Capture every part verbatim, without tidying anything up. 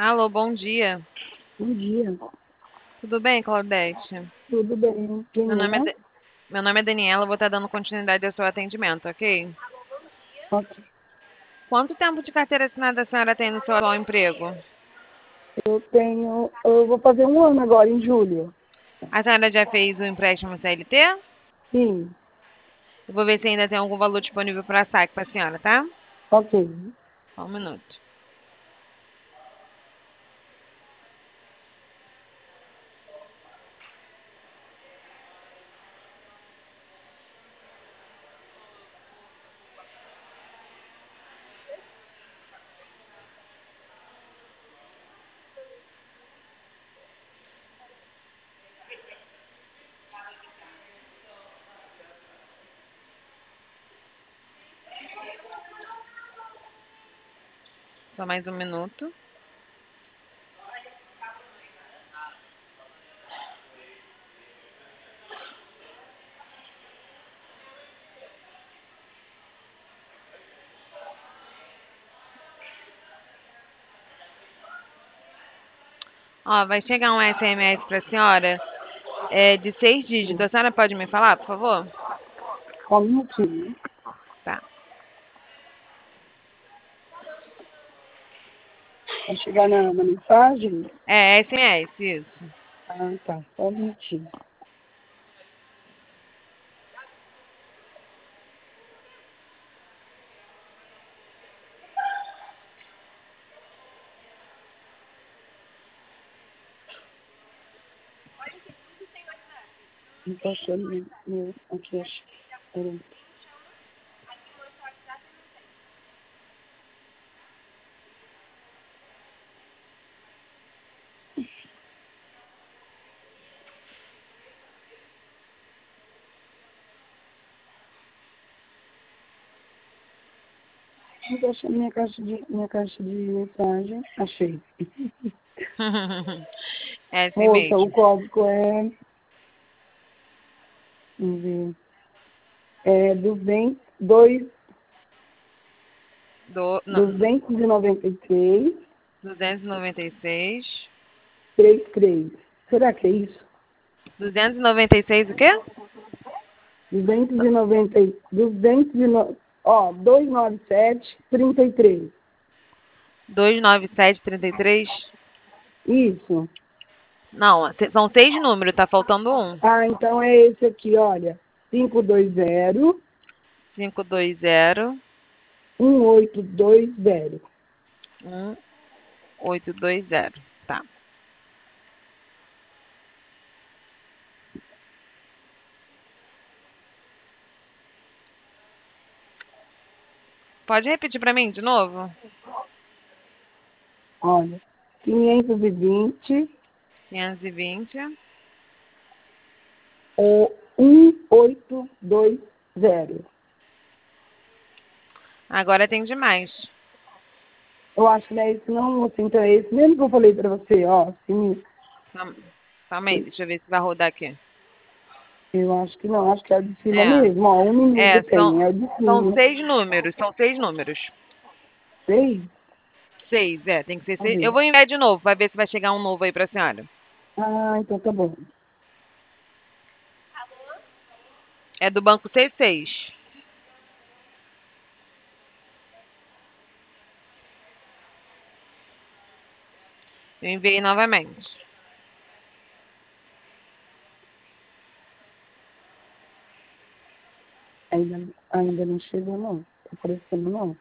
Alô, bom dia. Bom dia. Tudo bem, Claudete? Tudo bem? Meu Quem nome é, é? Da- Meu nome é Daniela, eu vou estar dando continuidade ao seu atendimento, ok? Ok. Quanto tempo de carteira assinada a senhora tem no seu atual emprego? Eu tenho. Eu vou fazer um ano agora, em julho. A senhora já fez o empréstimo C L T? Sim. Eu vou ver se ainda tem algum valor disponível para saque para a senhora, tá? Ok. Só um minuto. Só mais um minuto. Ó, vai chegar um S M S para a senhora é, de seis dígitos. A senhora pode me falar, por favor? Só um minutinho. Tá. Vai chegar na, na mensagem? É, S M S, isso. Ah, tá. Só um minutinho. Não tô achando meu. meu aqui, acho. Peraí. Não tô achando minha caixa de, minha caixa de mensagem. Achei. É assim Moça, o mesmo. código é. Vamos ver. É duzentos, dois, Do, não, duzentos e noventa e três, duzentos e noventa e seis. trinta e três. Será que é isso? duzentos e noventa e seis o quê? duzentos e noventa, duzentos e no, ó, duzentos e noventa e sete, trinta e três. duzentos e noventa e sete, trinta e três. Isso. Não, se- são seis números, tá faltando um. Ah, então é esse aqui, olha. cinco dois zero, cinco dois zero, um oito dois zero. um oito dois zero. Tá. Pode repetir pra mim de novo? Olha, quinhentos e vinte quinhentos e vinte. ou um oito dois zero. Agora tem demais. Eu acho que não é esse não, moça. Então é esse mesmo que eu falei pra você, ó. Sim, Calma calma aí, deixa eu ver se vai rodar aqui. eu acho que não, acho que é o de cima É, mesmo, ó. Um minuto é, são, tem, é o de são cima. seis números, são seis números. Seis? Seis, é, tem que ser Vamos seis. Eu ver. vou enviar de novo, vai ver se vai chegar um novo aí pra senhora. Ah, então tá bom. É do banco C seis. Eu enviei novamente. Ainda, ainda não chegou, não. Tá aparecendo, não.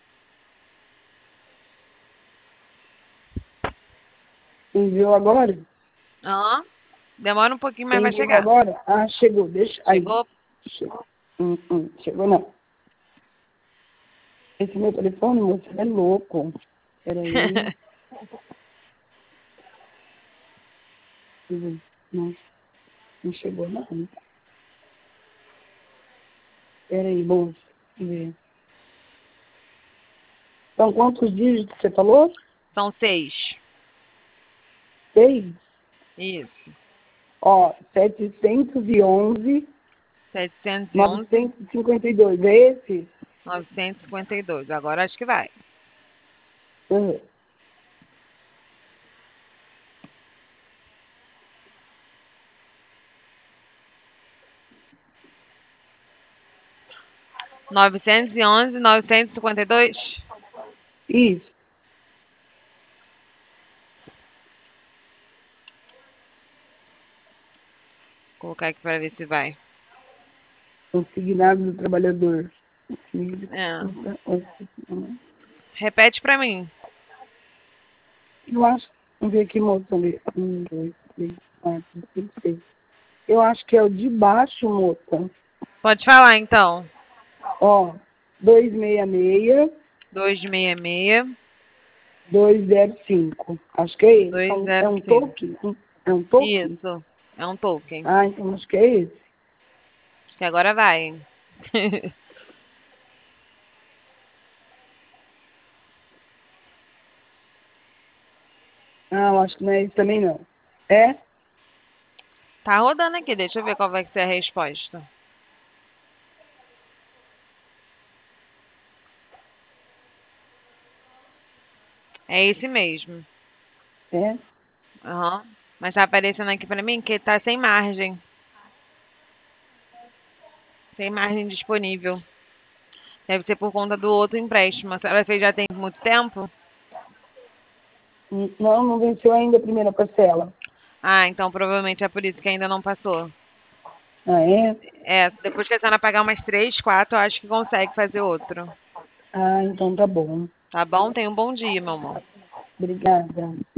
Enviou agora? Aham. Demora um pouquinho, Você mas vai enviou chegar. agora? Ah, chegou. Deixa. Aí. Chegou? Chegou. Hum, hum, chegou, não. Esse meu telefone, moço, é louco. Peraí. Hum, Não, não chegou, não. Peraí, moço. Deixa eu ver. São quantos dígitos você falou? São seis. Seis? Isso. Ó, setecentos e onze, setecentos e onze, novecentos e cinquenta e dois. É esse? novecentos e cinquenta e dois. Agora acho que vai. Uhum. novecentos e onze, novecentos e cinquenta e dois? Isso. Vou colocar aqui para ver se vai. Consignado do trabalhador. É. Repete para mim. Eu acho. Vamos ver aqui, moça. Vamos ver. Um, dois, três, quatro, cinco, seis. Eu acho que é o de baixo, moça. Pode falar, então. Ó, duzentos e sessenta e seis. duzentos e sessenta e seis. duzentos e cinco. Acho que é esse. É um, é duzentos um e cinco. token? Um- É um token? Isso. É um token. Ah, então acho que é esse. Acho que agora vai. Ah, eu acho que não é esse também, não. É? Tá rodando aqui. Deixa eu ver qual vai ser a resposta. É esse mesmo. É? Aham. Mas tá aparecendo aqui pra mim que tá sem margem. Sem margem disponível. Deve ser por conta do outro empréstimo. A senhora fez já tem muito tempo? Hum, Não, não venceu ainda a primeira parcela. Ah, então provavelmente é por isso que ainda não passou. Ah, é? É, depois que a senhora pagar umas três, quatro, eu acho que consegue fazer outro. Ah, então tá bom. Tá bom? Tenha um bom dia, meu amor. Obrigada.